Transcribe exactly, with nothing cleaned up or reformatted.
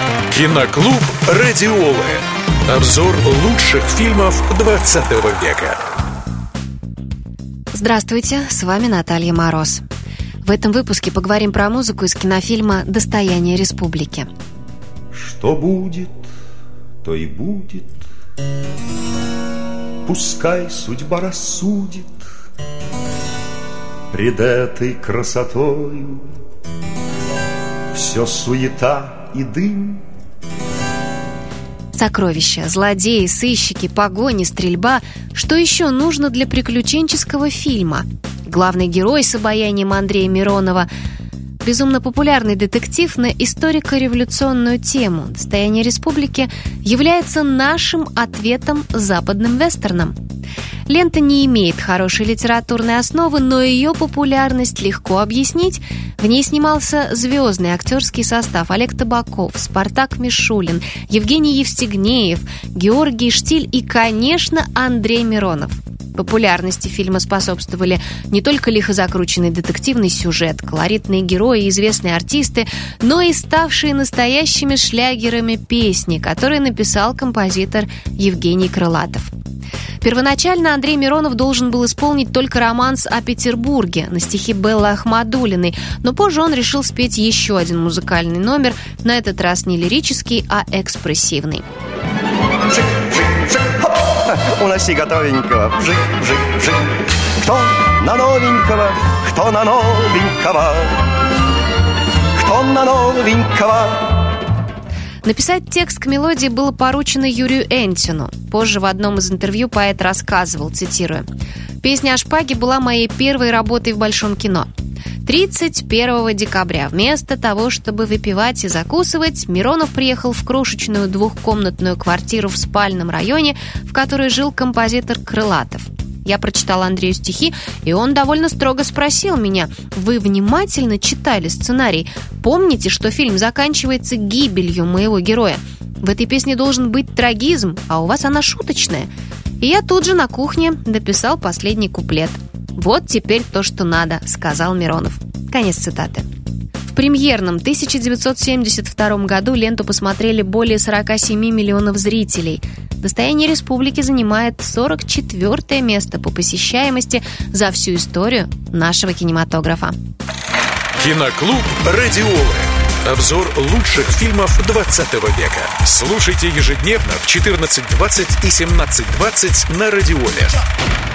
Киноклуб «Радиолы». Обзор лучших фильмов двадцатого века. Здравствуйте, с вами Наталья Мороз. В этом выпуске поговорим про музыку из кинофильма «Достояние республики». Что будет, то и будет. Пускай судьба рассудит пред этой красотою. Все суета и дым. Сокровища, злодеи, сыщики, погони, стрельба. Что еще нужно для приключенческого фильма? Главный герой с обаянием Андрея Миронова. Безумно популярный детектив на историко-революционную тему «Достояние республики» является нашим ответом западным вестерном. Лента не имеет хорошей литературной основы, но ее популярность легко объяснить. В ней снимался звездный актерский состав: Олег Табаков, Спартак Мишулин, Евгений Евстигнеев, Георгий Штиль и, конечно, Андрей Миронов. Популярности фильма способствовали не только лихо закрученный детективный сюжет, колоритные герои и известные артисты, но и ставшие настоящими шлягерами песни, которые написал композитор Евгений Крылатов. Первоначально Андрей Миронов должен был исполнить только романс о Петербурге на стихи Беллы Ахмадуллиной, но позже он решил спеть еще один музыкальный номер, на этот раз не лирический, а экспрессивный. Вжик, вжик, вжик, хоп! Уноси готовенького, вжик, вжик, вжик. Кто на новенького, кто на новенького, кто на новенького. Написать текст к мелодии было поручено Юрию Энтину. Позже в одном из интервью поэт рассказывал, цитирую: «Песня о шпаге была моей первой работой в большом кино. тридцать первого декабря вместо того, чтобы выпивать и закусывать, Миронов приехал в крошечную двухкомнатную квартиру в спальном районе, в которой жил композитор Крылатов. Я прочитал Андрею стихи, и он довольно строго спросил меня: «Вы внимательно читали сценарий? Помните, что фильм заканчивается гибелью моего героя? В этой песне должен быть трагизм, а у вас она шуточная». И я тут же на кухне дописал последний куплет. «Вот теперь то, что надо», — сказал Миронов. Конец цитаты. В премьерном тысяча девятьсот семьдесят втором году ленту посмотрели более сорок семь миллионов зрителей. «Достояние республики» занимает сорок четвёртое место по посещаемости за всю историю нашего кинематографа. Киноклуб «Радиолы». Обзор лучших фильмов двадцатого века. Слушайте ежедневно в четырнадцать двадцать и семнадцать двадцать на Радиоле.